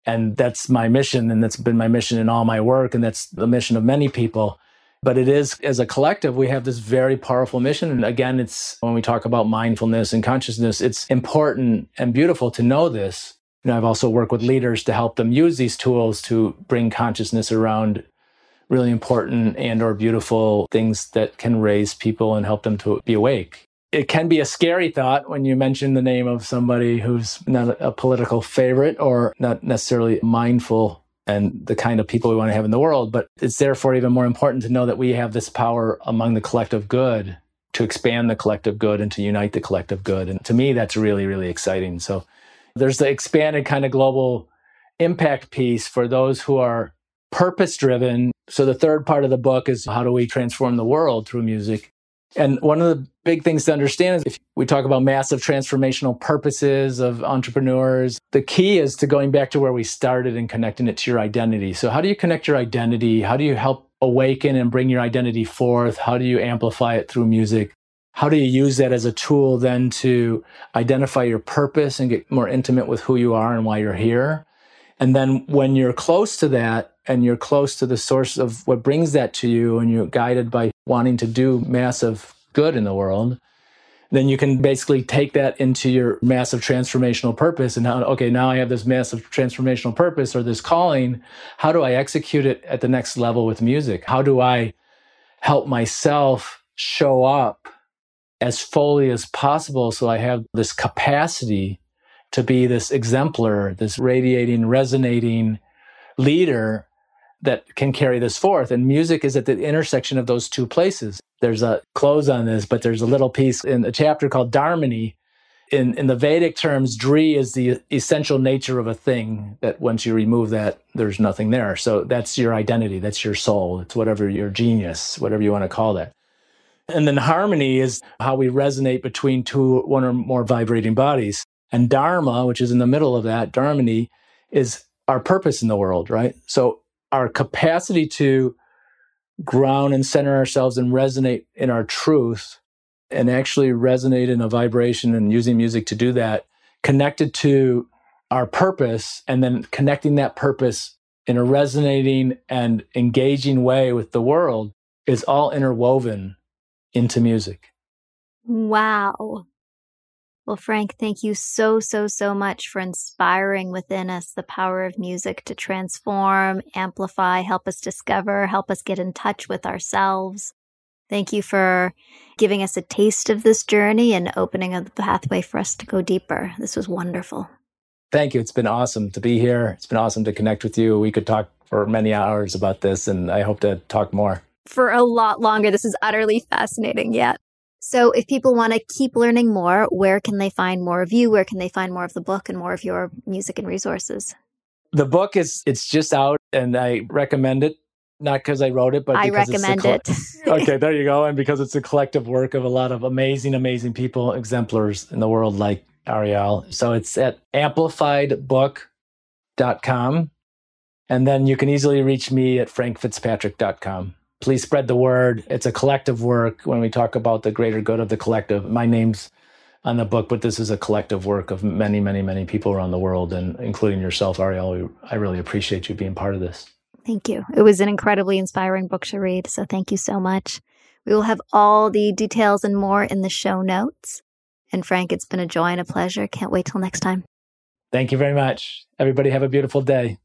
Speaker 3: And that's my mission, and that's been my mission in all my work, and that's the mission of many people. But it is, as a collective, we have this very powerful mission. And again, it's when we talk about mindfulness and consciousness, it's important and beautiful to know this. You know, I've also worked with leaders to help them use these tools to bring consciousness around really important and or beautiful things that can raise people and help them to be awake. It can be a scary thought when you mention the name of somebody who's not a political favorite or not necessarily mindful and the kind of people we want to have in the world. But it's therefore even more important to know that we have this power among the collective good to expand the collective good and to unite the collective good. And to me, that's really, really exciting. So there's the expanded kind of global impact piece for those who are purpose-driven. So the third part of the book is how do we transform the world through music? And one of the big things to understand is if we talk about massive transformational purposes of entrepreneurs, the key is to going back to where we started and connecting it to your identity. So how do you connect your identity? How do you help awaken and bring your identity forth? How do you amplify it through music? How do you use that as a tool then to identify your purpose and get more intimate with who you are and why you're here? And then when you're close to that and you're close to the source of what brings that to you and you're guided by wanting to do massive good in the world, then you can basically take that into your massive transformational purpose. And how, okay, now I have this massive transformational purpose or this calling. How do I execute it at the next level with music? How do I help myself show up as fully as possible so I have this capacity to be this exemplar, this radiating, resonating leader that can carry this forth? And music is at the intersection of those two places. There's a close on this, but there's a little piece in a chapter called Dharmony. In, in the Vedic terms, Dri is the essential nature of a thing, that once you remove that, there's nothing there. So that's your identity, that's your soul, it's whatever your genius, whatever you want to call that. And then harmony is how we resonate between two, one or more vibrating bodies. And Dharma, which is in the middle of that, Dharmony, is our purpose in the world, right? So our capacity to ground and center ourselves and resonate in our truth and actually resonate in a vibration and using music to do that, connected to our purpose, and then connecting that purpose in a resonating and engaging way with the world is all interwoven into music.
Speaker 2: Wow. Well, Frank, thank you so, so, so much for inspiring within us the power of music to transform, amplify, help us discover, help us get in touch with ourselves. Thank you for giving us a taste of this journey and opening up the pathway for us to go deeper. This was wonderful.
Speaker 3: Thank you. It's been awesome to be here. It's been awesome to connect with you. We could talk for many hours about this, and I hope to talk more.
Speaker 2: For a lot longer. This is utterly fascinating. Yeah. So if people want to keep learning more, where can they find more of you? Where can they find more of the book and more of your music and resources?
Speaker 3: The book is, it's just out, and I recommend it. Not because I wrote it, but
Speaker 2: I
Speaker 3: because
Speaker 2: recommend
Speaker 3: it's
Speaker 2: it.
Speaker 3: Okay, there you go. And because it's a collective work of a lot of amazing, amazing people, exemplars in the world like Ariel. So it's at amplified book dot com. And then you can easily reach me at frank fitzpatrick dot com. Please spread the word. It's a collective work. When we talk about the greater good of the collective, my name's on the book, but this is a collective work of many, many, many people around the world, and including yourself, Ariel. I really appreciate you being part of this.
Speaker 2: Thank you. It was an incredibly inspiring book to read, so thank you so much. We will have all the details and more in the show notes. And Frank, it's been a joy and a pleasure. Can't wait till next time.
Speaker 3: Thank you very much. Everybody have a beautiful day.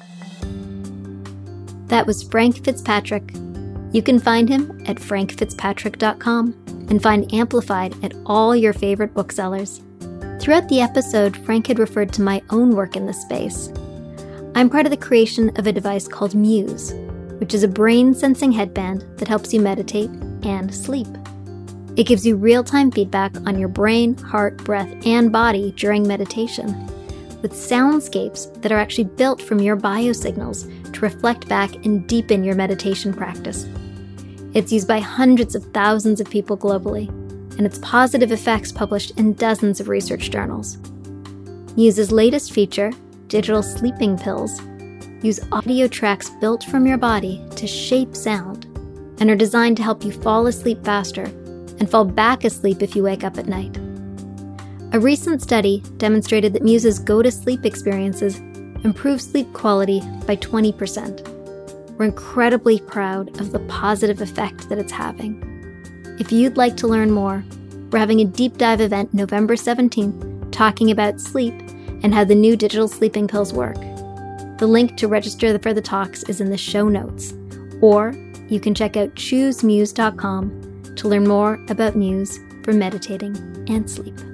Speaker 2: That was Frank Fitzpatrick. You can find him at frank fitzpatrick dot com and find Amplified at all your favorite booksellers. Throughout the episode, Frank had referred to my own work in this space. I'm part of the creation of a device called Muse, which is a brain-sensing headband that helps you meditate and sleep. It gives you real-time feedback on your brain, heart, breath, and body during meditation, with soundscapes that are actually built from your biosignals to reflect back and deepen your meditation practice. It's used by hundreds of thousands of people globally, and its positive effects published in dozens of research journals. Muse's latest feature, digital sleeping pills, use audio tracks built from your body to shape sound and are designed to help you fall asleep faster and fall back asleep if you wake up at night. A recent study demonstrated that Muse's go-to-sleep experiences improve sleep quality by twenty percent. We're incredibly proud of the positive effect that it's having. If you'd like to learn more, we're having a deep dive event November seventeenth talking about sleep and how the new digital sleeping pills work. The link to register for the talks is in the show notes, or you can check out choose muse dot com to learn more about Muse for meditating and sleep.